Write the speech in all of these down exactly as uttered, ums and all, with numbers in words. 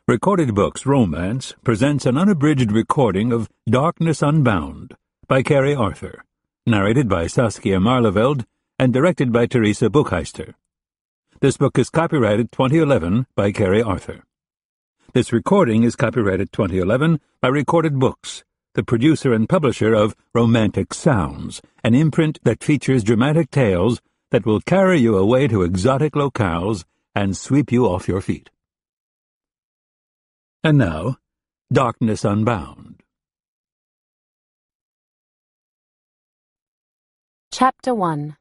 Recorded Books Romance presents an unabridged recording of Darkness Unbound by Carrie Arthur, narrated by Saskia Marleveld and directed by Teresa Buchheister. This book is copyrighted twenty eleven by Carrie Arthur. This recording is copyrighted twenty eleven by Recorded Books, the producer and publisher of Romantic Sounds, an imprint that features dramatic tales that will carry you away to exotic locales and sweep you off your feet. And now, Darkness Unbound. Chapter one.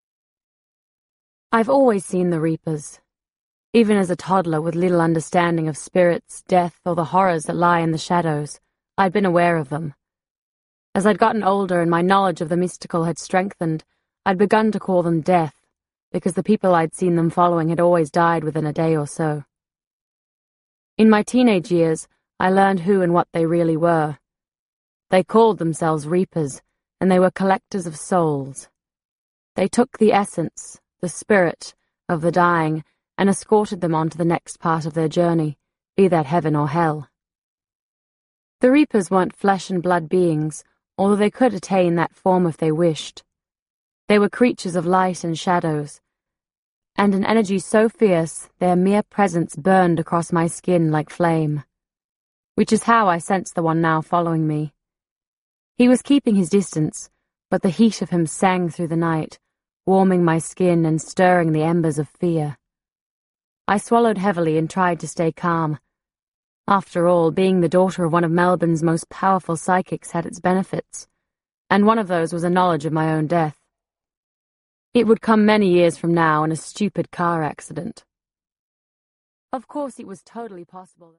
I've always seen the Reapers. Even as a toddler with little understanding of spirits, death, or the horrors that lie in the shadows, I'd been aware of them. As I'd gotten older and my knowledge of the mystical had strengthened, I'd begun to call them death, because the people I'd seen them following had always died within a day or so. In my teenage years, I learned who and what they really were. They called themselves Reapers, and they were collectors of souls. They took the essence, the spirit, of the dying and escorted them on to the next part of their journey, be that heaven or hell. The Reapers weren't flesh and blood beings, although they could attain that form if they wished. They were creatures of light and shadows, and an energy so fierce their mere presence burned across my skin like flame. Which is how I sensed the one now following me. He was keeping his distance, but the heat of him sang through the night, warming my skin and stirring the embers of fear. I swallowed heavily and tried to stay calm. After all, being the daughter of one of Melbourne's most powerful psychics had its benefits, and one of those was a knowledge of my own death. It would come many years from now in a stupid car accident. Of course, it was totally possible.